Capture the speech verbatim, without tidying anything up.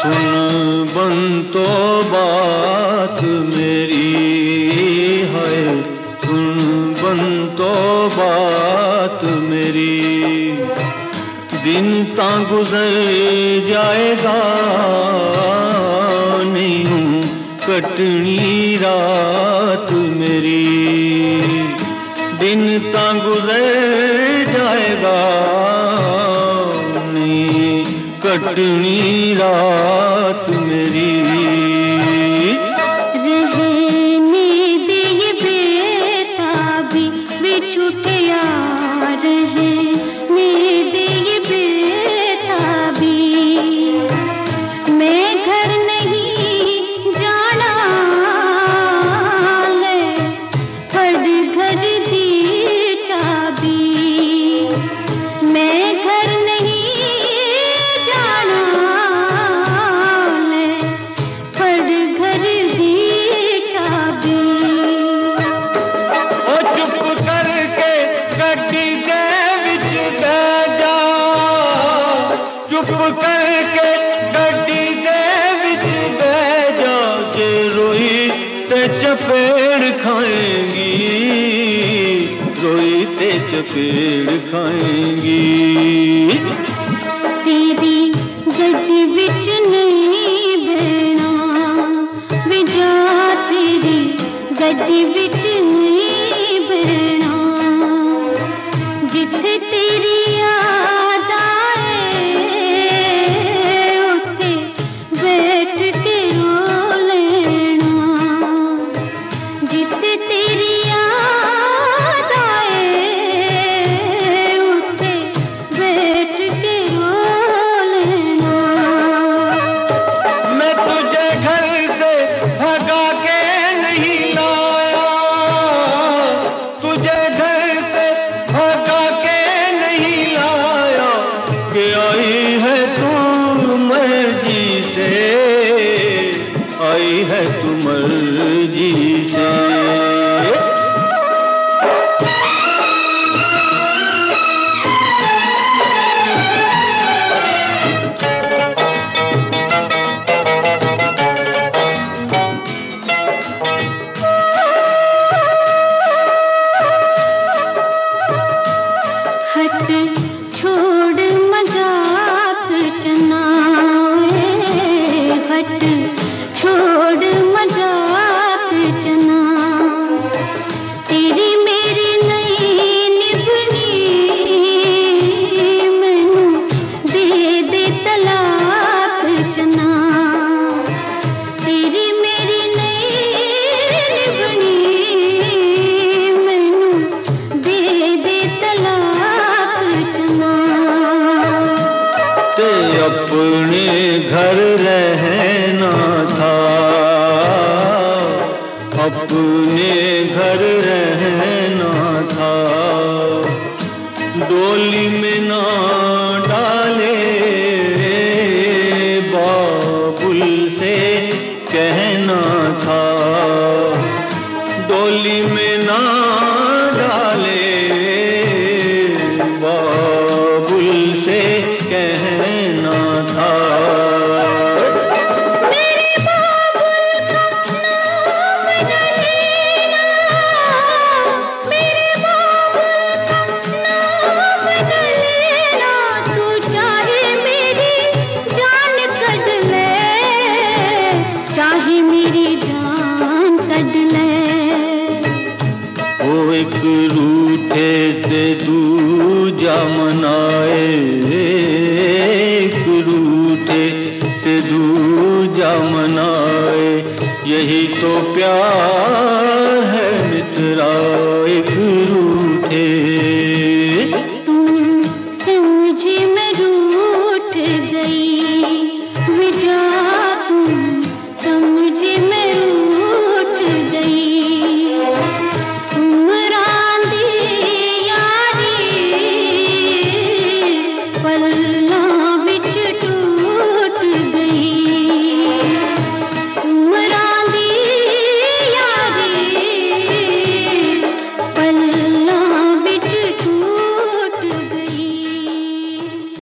सुन बंतो बात मेरी है, सुन बंतो बात मेरी। दिन ता गुजर जाएगा, नहीं कटनी रात मेरी। दिन ता गुजर जाएगा, नहीं कटनी रात मेरी। रहने दे ये बेताबी, बिछुटे यार रहने दे ये बेताबी। मैं घर नहीं जाना, ले हर घर दी चाबी। मैं घर नहीं जाना, ले हर घर दी चाबी। ओ चुप करके गड्डी दे विच बह जा, चुप करके गड्डी दे विच बह जा। जे रोई ते चपेड़ खाएंगी, रोई ते चपेड़ खाएंगी। तेरी गड्डी विच नहीं बहना, विजा तेरी गड्डी विच नहीं बहना। जिथे तेरी याद आए, उत्थे बैठ के रो लेना। जिथे तेरी याद आए, उत्थे बैठ के रो लेना। मैं तुझे घर से भगा के नहीं लाया, तुझे घर से भगा के नहीं लाया। कि आई है तू मर्जी से, आई है तू मर्जी से। हट छोड़ मजाक चनाए, हट छोड़ मजाक चना। तेरी मेरी नहीं निभनी, मैनू दे दे तलाक चना। तेरी मेरी नहीं निभनी, मैनू दे दे तलाक चना। ते अपने घर रहना था, अपने घर रहना था। डोली में ना डाले, बाबुल से कहना था। डोली में ना डाले, बाबुल से कहना था। मेरे बाबुल का नाम न लेना, मेरे बाबुल का नाम न लेना। तू चाहे मेरी जान कट ले, चाहे मेरी जान कट ले। ओ एक रूठे ते दूजा मनाए, एक रूठे ते दूजा मनाए। यही तो प्यार है मित्रा।